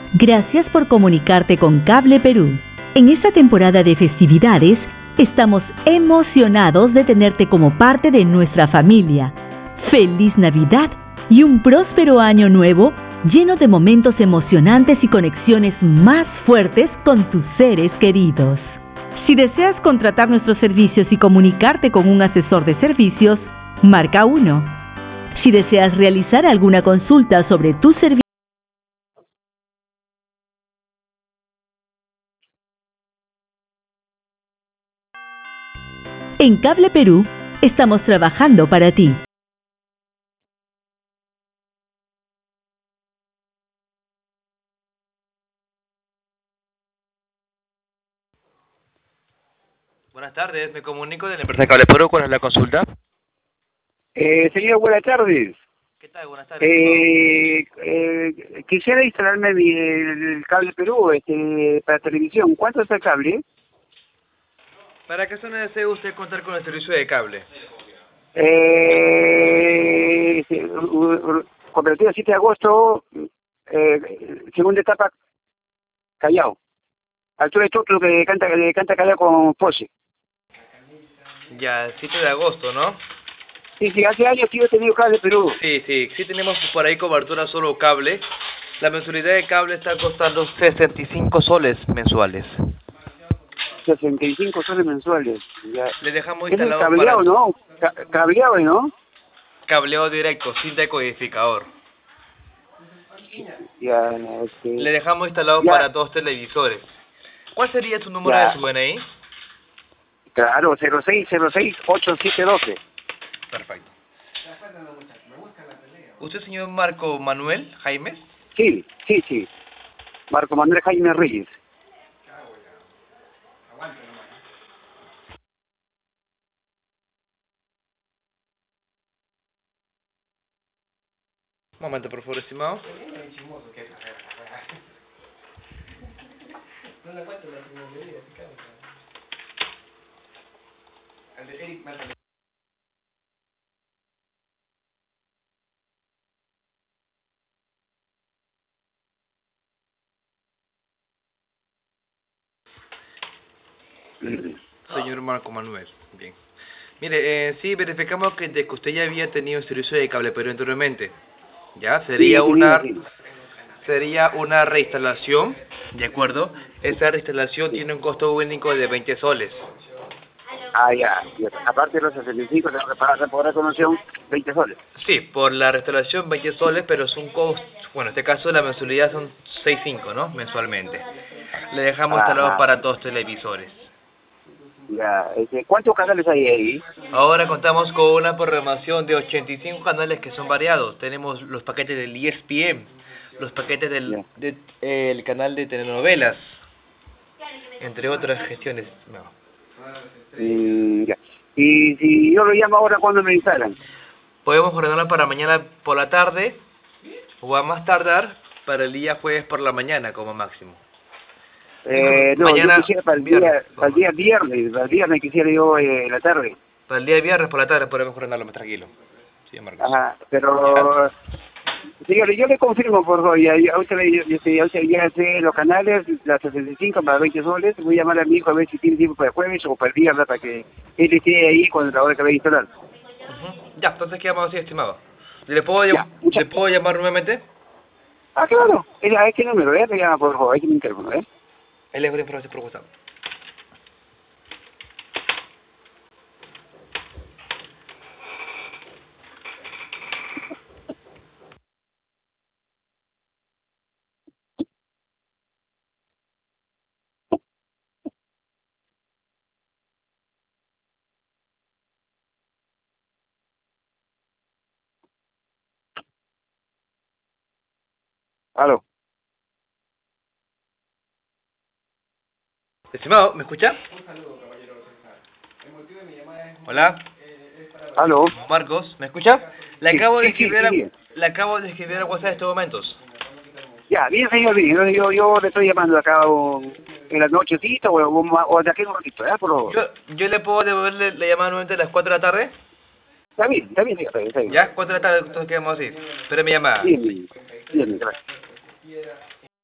Gracias por comunicarte con Cable Perú. En esta temporada de festividades, estamos emocionados de tenerte como parte de nuestra familia. ¡Feliz Navidad y un próspero año nuevo lleno de momentos emocionantes y conexiones más fuertes con tus seres queridos! Si deseas contratar nuestros servicios y comunicarte con un asesor de servicios, marca 1. Si deseas realizar alguna consulta sobre tu servicio, en Cable Perú, estamos trabajando para ti. Buenas tardes, me comunico de la empresa Cable Perú. ¿Cuál es la consulta? Señor, buenas tardes. ¿Qué tal? Buenas tardes. Quisiera instalarme el cable Perú para televisión. ¿Cuánto está el cable? ¿Para qué zona desea usted contar con el servicio de cable? Cooperativa 7 de agosto, segunda etapa, Callao. Altura de Choclo que canta Callao con Pose. Ya, 7 de agosto, ¿no? Sí, hace años que yo he tenido cable Perú. Sí tenemos por ahí cobertura solo cable. La mensualidad de cable está costando 65 soles mensuales. 65 soles mensuales. Ya. Le dejamos Eso es instalado cableado, para... ¿no? Cableado, ¿no? Cableado directo, sin decodificador. Ya, Le dejamos instalado ya, para 2 televisores. ¿Cuál sería su número de su DNI? Claro, 0606-8712. Perfecto. ¿Usted, señor Marco Manuel Jaimes? Sí. Marco Manuel Jaime Reyes. Un momento, por favor, estimado. Señor Marco Manuel, bien. Mire, sí, verificamos que usted ya había tenido servicio de cable pero anteriormente. Ya, sería una reinstalación, ¿de acuerdo? Esa reinstalación tiene un costo único de 20 soles. Ya. Aparte de los 65, tengo que pagar por reconoción 20 soles. Sí, por la restauración 20 soles, pero es un costo, bueno, en este caso la mensualidad son 6.5, ¿no? Mensualmente. Le dejamos instalado para 2 televisores. Ya, ¿cuántos canales hay ahí? Ahora contamos con una programación de 85 canales que son variados. Tenemos los paquetes del ESPN, los paquetes el canal de telenovelas, entre otras gestiones. No. Ya. Y si yo lo llamo ahora, ¿cuándo me instalan? Podemos ordenarlo para mañana por la tarde o a más tardar para el día jueves por la mañana como máximo. Mañana, yo quisiera para el día viernes quisiera yo en la tarde. Para el día viernes por la tarde podemos ordenarlo más tranquilo. Sí, Marcos. Pero... Señor, yo le confirmo, por favor, ya sé los canales, las 65 para 20 soles, voy a llamar a mi hijo a ver si tiene tiempo para el jueves o para el viernes para que él esté ahí cuando la hora que vaya a instalar. Ya, entonces quedamos así, estimado. ¿Le puedo llamar nuevamente? Claro, ¿a qué número? Te llama, por favor, ahí tiene un teléfono, Él le voy a información por WhatsApp. Aló. Estimado, ¿me escucha? Un saludo, caballero César. El motivo de mi llamada es... Hola. Aló. Marcos, ¿me escucha? Le acabo de escribir a WhatsApp en estos momentos. Ya, bien, señor, bien. Yo le estoy llamando acá en la nochecita o de aquí en un ratito, por favor. ¿Yo le puedo devolver la llamada nuevamente a las 4 de la tarde? Está bien, está bien. ¿Ya? 4 de la tarde, entonces quedamos así. Espera mi llamada. Bien, gracias.